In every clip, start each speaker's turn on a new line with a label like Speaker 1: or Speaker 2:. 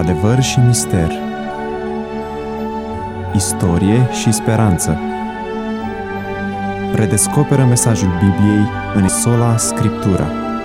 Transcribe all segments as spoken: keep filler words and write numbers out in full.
Speaker 1: Adevăr și mister, istorie și speranță. Redescoperă mesajul Bibliei în sola Scriptura.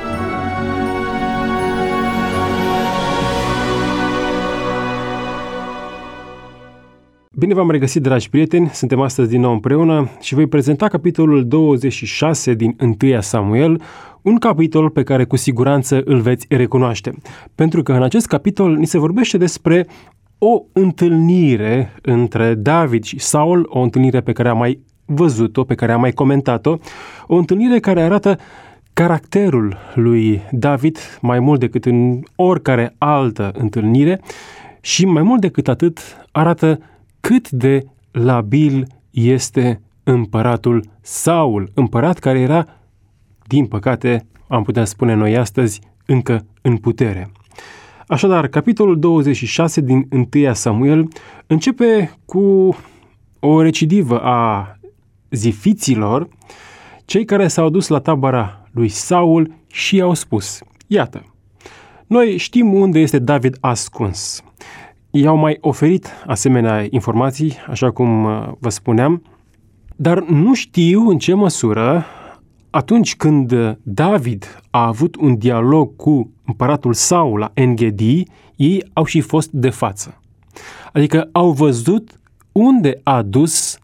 Speaker 2: Bine v-am regăsit, dragi prieteni! Suntem astăzi din nou împreună și voi prezenta capitolul douăzeci și șase din întâi Samuel, un capitol pe care cu siguranță îl veți recunoaște. Pentru că în acest capitol ni se vorbește despre o întâlnire între David și Saul, o întâlnire pe care am mai văzut-o, pe care am mai comentat-o, o întâlnire care arată caracterul lui David mai mult decât în oricare altă întâlnire și mai mult decât atât arată cât de labil este împăratul Saul, împărat care era, din păcate, am putea spune noi astăzi, încă în putere. Așadar, capitolul douăzeci și șase din întâi Samuel începe cu o recidivă a zifiților, cei care s-au dus la tabăra lui Saul și i-au spus: iată, noi știm unde este David ascuns. I-au mai oferit asemenea informații, așa cum vă spuneam, dar nu știu în ce măsură, atunci când David a avut un dialog cu împăratul Saul la En-Gedi, ei au și fost de față. Adică au văzut unde a dus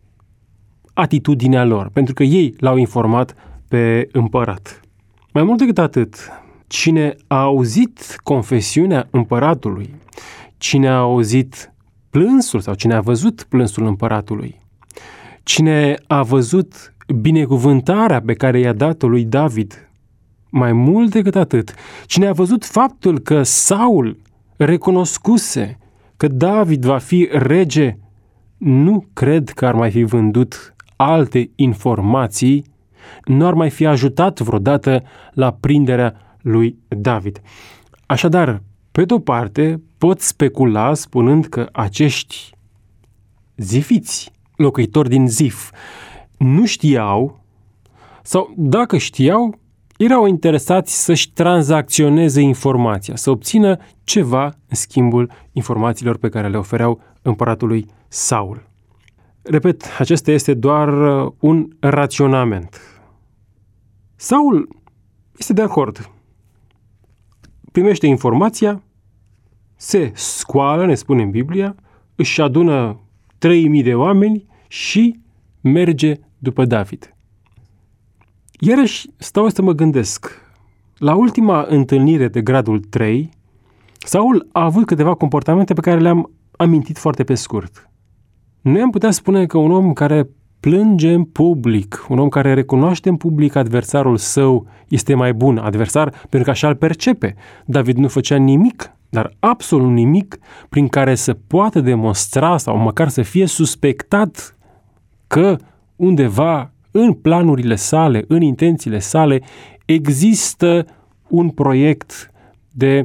Speaker 2: atitudinea lor, pentru că ei l-au informat pe împărat. Mai mult decât atât, cine a auzit confesiunea împăratului, cine a auzit plânsul sau cine a văzut plânsul împăratului, cine a văzut binecuvântarea pe care i-a dat-o lui David, mai mult decât atât, cine a văzut faptul că Saul recunoscuse că David va fi rege, nu cred că ar mai fi vândut alte informații, nu ar mai fi ajutat vreodată la prinderea lui David. Așadar, pe de-o parte, pot specula spunând că acești zifiți, locuitori din Zif, nu știau, sau dacă știau, erau interesați să-și tranzacționeze informația, să obțină ceva în schimbul informațiilor pe care le ofereau împăratului Saul. Repet, acesta este doar un raționament. Saul este de acord. Primește informația, se scoală, ne spune în Biblia, își adună trei mii de oameni și merge după David. Iarăși stau să mă gândesc. La ultima întâlnire de gradul trei, Saul a avut câteva comportamente pe care le-am amintit foarte pe scurt. Noi am putea spune că un om care plânge în public, un om care recunoaște în public adversarul său, este mai bun adversar pentru că așa îl percepe. David nu făcea nimic, dar absolut nimic, prin care să poată demonstra sau măcar să fie suspectat că undeva în planurile sale, în intențiile sale, există un proiect de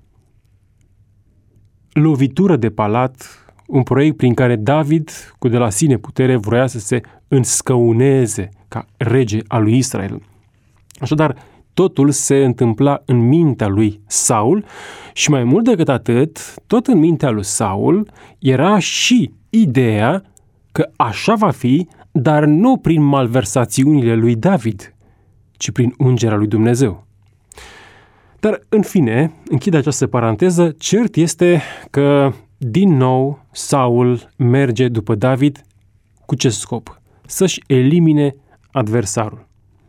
Speaker 2: lovitură de palat, un proiect prin care David, cu de la sine putere, vroia să se înscăuneze ca rege al lui Israel. Așadar, totul se întâmpla în mintea lui Saul și mai mult decât atât, tot în mintea lui Saul era și ideea că așa va fi, dar nu prin malversațiunile lui David, ci prin ungerea lui Dumnezeu. Dar, în fine, închid această paranteză, cert este că, din nou, Saul merge după David cu ce scop? Să-și elimine adversarul.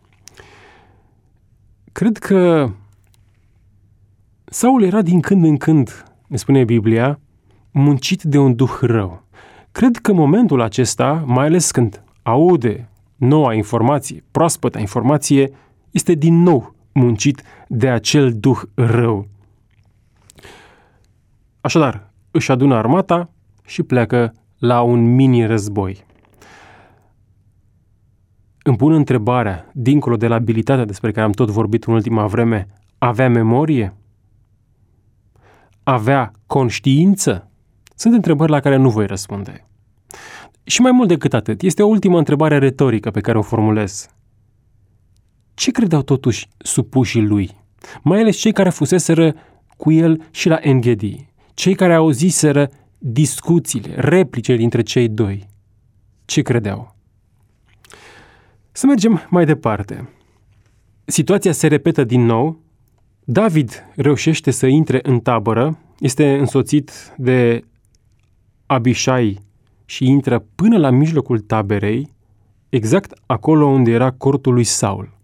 Speaker 2: Cred că Saul era din când în când, ne spune Biblia, muncit de un duh rău. Cred că momentul acesta, mai ales când aude noua informație, proaspătă informație, este din nou muncit de acel duh rău. Așadar, își adună armata și pleacă la un mini-război. Îmi pun întrebarea, dincolo de la abilitatea despre care am tot vorbit în ultima vreme, avea memorie? Avea conștiință? Sunt întrebări la care nu voi răspunde. Și mai mult decât atât, este o ultimă întrebare retorică pe care o formulez. Ce credeau totuși supușii lui? Mai ales cei care fuseseră cu el și la En-Gedi. cei care auziseră discuțiile, replicile dintre cei doi, ce credeau? Să mergem mai departe. Situația se repetă din nou. David reușește să intre în tabără, este însoțit de Abishai și intră până la mijlocul taberei, exact acolo unde era cortul lui Saul.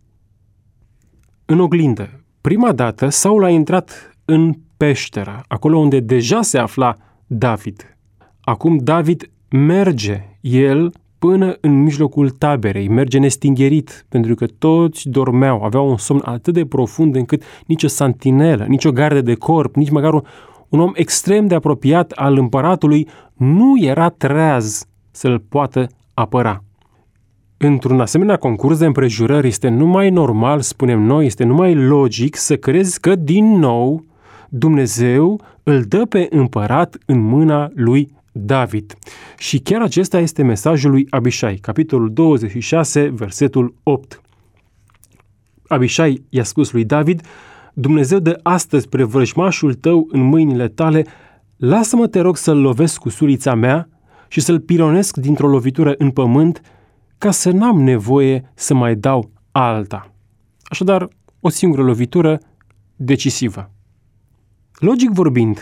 Speaker 2: În oglindă, prima dată, Saul a intrat în peșteră, acolo unde deja se afla David. Acum David merge, el, până în mijlocul taberei, merge nestingherit, pentru că toți dormeau, aveau un somn atât de profund încât nicio santinelă, nicio gardă de corp, nici măcar un, un om extrem de apropiat al împăratului nu era treaz să-l poată apăra. Într-un asemenea concurs de împrejurări este numai normal, spunem noi, este numai logic să crezi că din nou Dumnezeu îl dă pe împărat în mâna lui David. Și chiar acesta este mesajul lui Abishai, capitolul douăzeci și șase, versetul opt. Abishai i-a spus lui David: Dumnezeu dă astăzi pre vrăjmașul tău în mâinile tale, lasă-mă, te rog, să-l lovesc cu sulița mea și să-l pironesc dintr-o lovitură în pământ, ca să n-am nevoie să mai dau alta. Așadar, o singură lovitură decisivă. Logic vorbind,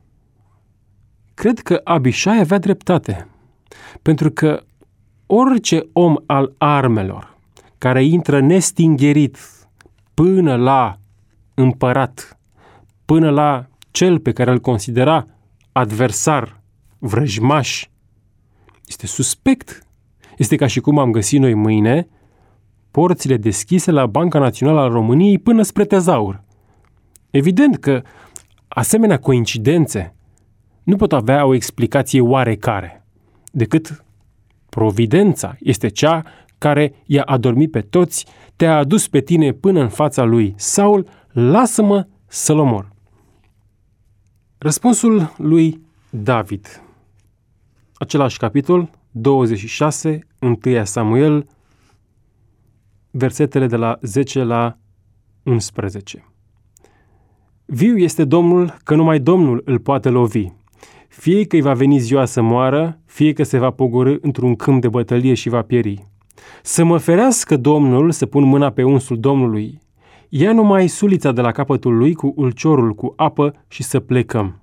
Speaker 2: cred că Abishai avea dreptate, pentru că orice om al armelor care intră nestingherit până la împărat, până la cel pe care îl considera adversar, vrăjmaș, este suspect. Este ca și cum am găsit noi mâine porțile deschise la Banca Națională a României până spre tezaur. Evident că asemenea coincidențe nu pot avea o explicație oarecare, decât providența este cea care i-a adormit pe toți, te-a adus pe tine până în fața lui Saul, lasă-mă să-l omor. Răspunsul lui David, același capitol, douăzeci și șase, întâi Samuel, versetele de la zece la unsprezece. Viu este Domnul, că numai Domnul îl poate lovi. Fie că îi va veni ziua să moară, fie că se va pogorî într-un câmp de bătălie și va pieri. Să mă ferească Domnul să pun mâna pe unsul Domnului. Ia numai sulița de la capătul lui cu ulciorul cu apă și să plecăm.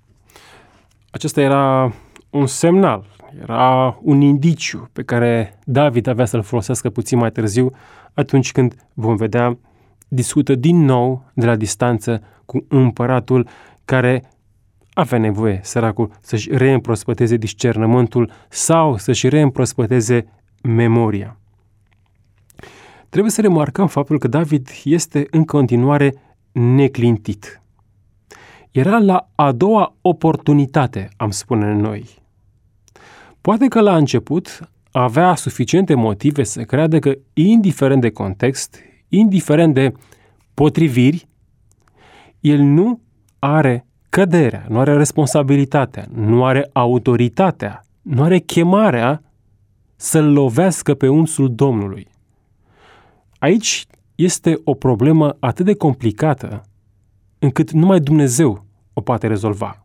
Speaker 2: Acesta era un semnal, era un indiciu pe care David avea să-l folosească puțin mai târziu, atunci când vom vedea, discută din nou de la distanță cu împăratul care avea nevoie, săracul, să-și reîmprospăteze discernământul sau să-și reîmprospăteze memoria. Trebuie să remarcăm faptul că David este în continuare neclintit. Era la a doua oportunitate, am spune noi. Poate că la început avea suficiente motive să creadă că, indiferent de context, indiferent de potriviri, el nu are căderea, nu are responsabilitatea, nu are autoritatea, nu are chemarea să-l lovească pe unsul Domnului. Aici este o problemă atât de complicată încât numai Dumnezeu o poate rezolva.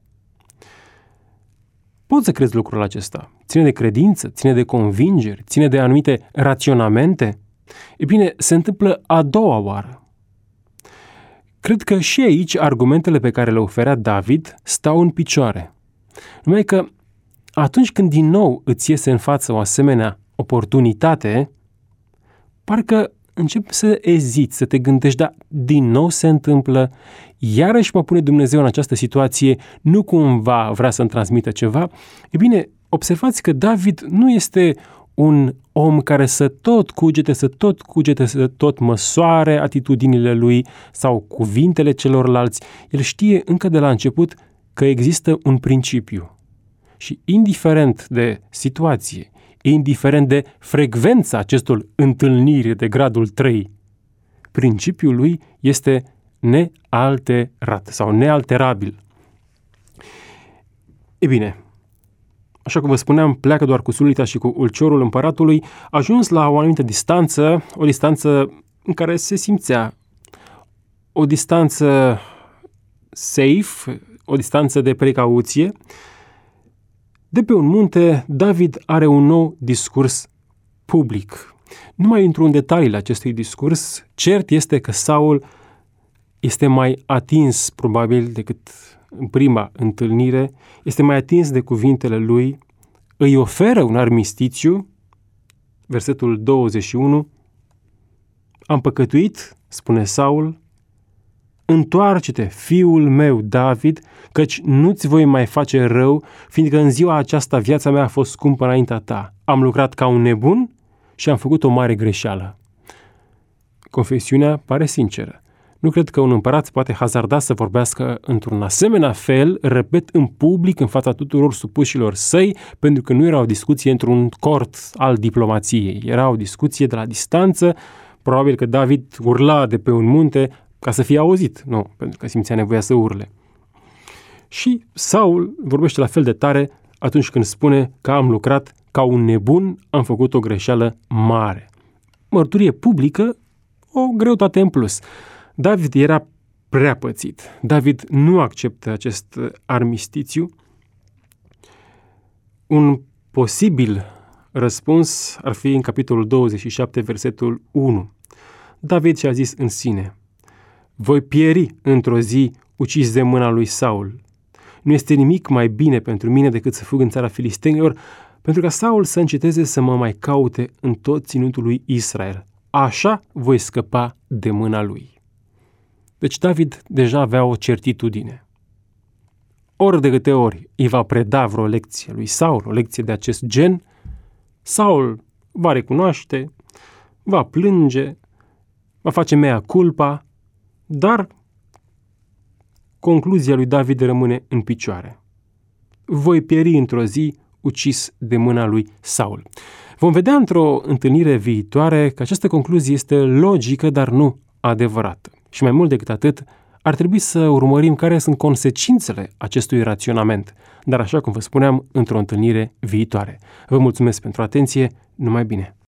Speaker 2: Poți să crezi lucrul acesta. Ține de credință, ține de convingeri, ține de anumite raționamente. E bine, se întâmplă a doua oară. Cred că și aici argumentele pe care le oferea David stau în picioare. Numai că atunci când din nou îți iese în față o asemenea oportunitate, parcă începi să eziți, să te gândești, dar din nou se întâmplă, iarăși mă pune Dumnezeu în această situație, nu cumva vrea să-mi transmită ceva. E bine, observați că David nu este un om care să tot cugete, să tot cugete, să tot măsoare atitudinile lui sau cuvintele celorlalți. El știe încă de la început că există un principiu. Și indiferent de situație, indiferent de frecvența acestor întâlniri de gradul trei, principiul lui este nealterat sau nealterabil. E bine, așa cum vă spuneam, pleacă doar cu sulita și cu ulciorul împăratului, a ajuns la o anumită distanță, o distanță în care se simțea o distanță safe, o distanță de precauție. De pe un munte, David are un nou discurs public. Nu mai intru în detaliile acestui discurs. Cert este că Saul este mai atins, probabil, decât în prima întâlnire, este mai atins de cuvintele lui, îi oferă un armistițiu, versetul douăzeci și unu, am păcătuit, spune Saul, întoarce-te, fiul meu David, căci nu-ți voi mai face rău, fiindcă în ziua aceasta viața mea a fost scumpă înaintea ta. Am lucrat ca un nebun și am făcut o mare greșeală. Confesiunea pare sinceră. Nu cred că un împărat poate hazarda să vorbească într-un asemenea fel, repet, în public, în fața tuturor supușilor săi, pentru că nu era o discuție într-un cort al diplomației. Era o discuție de la distanță. Probabil că David urla de pe un munte ca să fie auzit, nu, pentru că simțea nevoia să urle. Și Saul vorbește la fel de tare atunci când spune că am lucrat ca un nebun, am făcut o greșeală mare. Mărturie publică, o greutate în plus. David era prea pățit. David nu acceptă acest armistițiu. Un posibil răspuns ar fi în capitolul douăzeci și șapte, versetul unu. David și-a zis în sine, voi pieri într-o zi ucis de mâna lui Saul. Nu este nimic mai bine pentru mine decât să fug în țara filistenilor, pentru ca Saul să înceteze să mă mai caute în tot ținutul lui Israel. Așa voi scăpa de mâna lui. Deci David deja avea o certitudine. Ori de câte ori îi va preda vreo lecție lui Saul, o lecție de acest gen, Saul va recunoaște, va plânge, va face mea culpa, dar concluzia lui David rămâne în picioare. Voi pieri într-o zi ucis de mâna lui Saul. Vom vedea într-o întâlnire viitoare că această concluzie este logică, dar nu adevărată. Și mai mult decât atât, ar trebui să urmărim care sunt consecințele acestui raționament, dar așa cum vă spuneam, într-o întâlnire viitoare. Vă mulțumesc pentru atenție, numai bine!